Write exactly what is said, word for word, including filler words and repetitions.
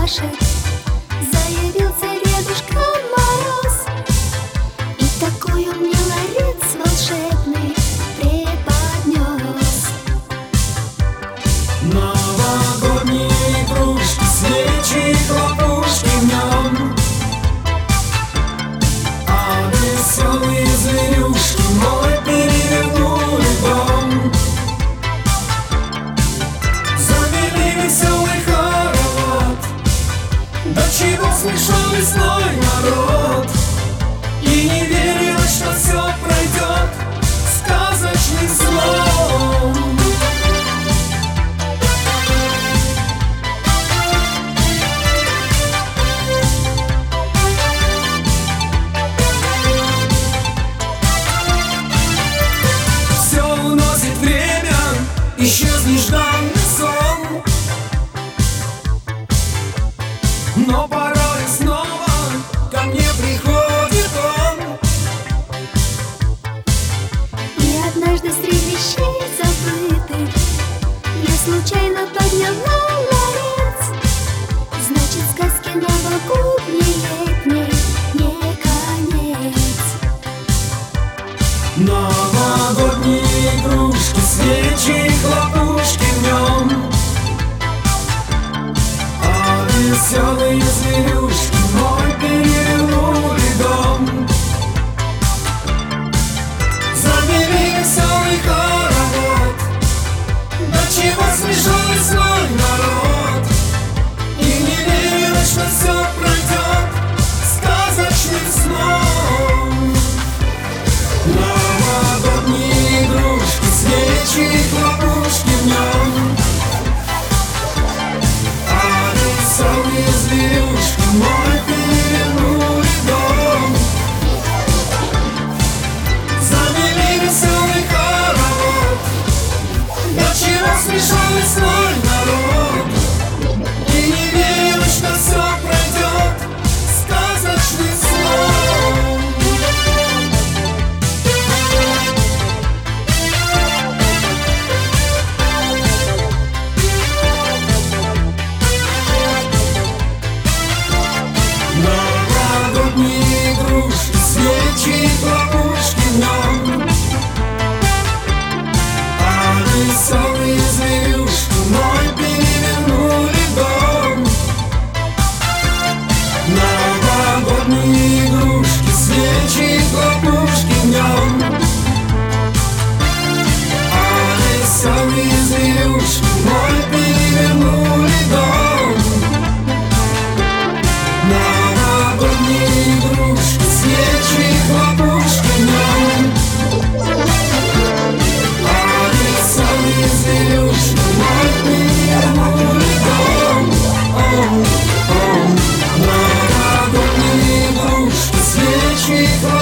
пляшет. Заявился Дедушка Мороз, и такой он мне ларец волшебный преподнес. Новогодние игрушки, свечи, хлопушки в нем, а веселые зверюшки мой перевернули дом. Завели веселый хоровод, до чего смешон весной народ, и не верилось, что все пройдет сказочным сном. Исчез нежданный сон, но порой снова ко мне приходит он. И однажды среди вещей забытых я случайно подняла ларец. Значит, сказки новогодней летней не конец. Новогодние игрушки, свечи, хлопушки в нем, а веселые зверюшки мой перевернули дом. Завели веселый хоровод, до чего смешон весной народ, и не верилось, что все пройдет сказочным сном. Новогодние игрушки, свечи, хлопушки в нем, а веселые зверюшки мой перевернули дом. Завели веселый хоровод, до чего смешон весной народ, и не верилось, что все пройдет сказочный сон. Новогодние игрушки, свечи, хлопушки в нем, а веселые зверюшки мой перевернули дом. Новогодние игрушки, свечи, хлопушки в нем, а веселые зверюшки мой перевернули дом. Новогодние игрушки, свечи, хлопушки в нем, а веселые зверюшки мой перевернули дом. О, о, новогодние игрушки, свечи, хлопушки.